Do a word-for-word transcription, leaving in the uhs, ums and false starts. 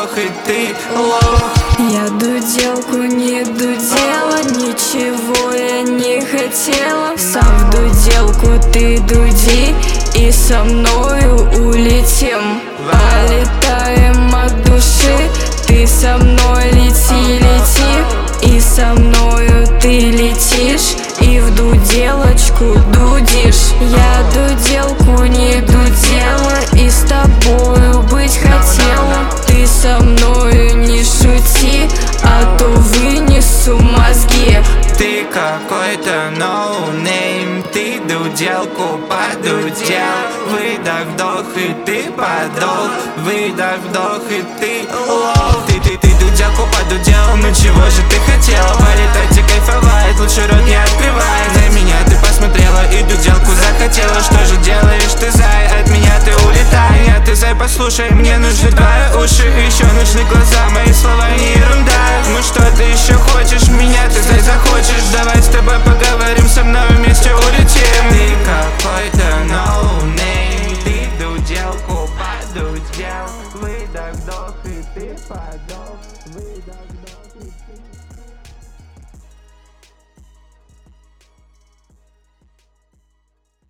вдох, и ты лох. Я дуделку не дудела, ничего я не хотела. Сам в дуделку ты дуди, и со мною улетим. Полетаем от души, ты со мной лети, лети. И со мною ты летишь, и в дуделочку дудишь. Я дуделку не дудела, и с тобою быть хотела. Ты со мною не шути, а то вынесу мозги. Ты какой-то ноунейм, ты дуделку подудел. Выдох, вдох, и ты подол. Выдох, вдох, и ты лох. Ты, ты, ты дуделку подудел, ну чего же ты хотела? Полетать и кайфовать, лучше рот не открывай. На меня ты посмотрела и дуделку захотела. Что же делаешь ты, зай? От меня ты улетай. Нет, ты, зай, послушай, мне нужны твои уши, еще нужны глаза, мои слова не ерунда. Ну что ты еще хочешь меня, ты, зай, захочешь? Давай с тобой поговорим, со мной вместе улетим. Ты какой-то ноунейм, ты дуделку подудел. Выдох, вдох, и ты подох.